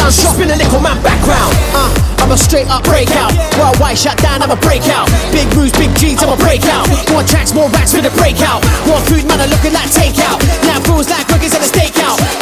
sound shot. Spin a little man background. I'm a straight up breakout. Worldwide shut down, I'm a breakout. Big moves, big G's, I'm a breakout. More tracks, more racks for the breakout. More food, man, I'm looking like takeout. Now feels like cookies at a stakeout.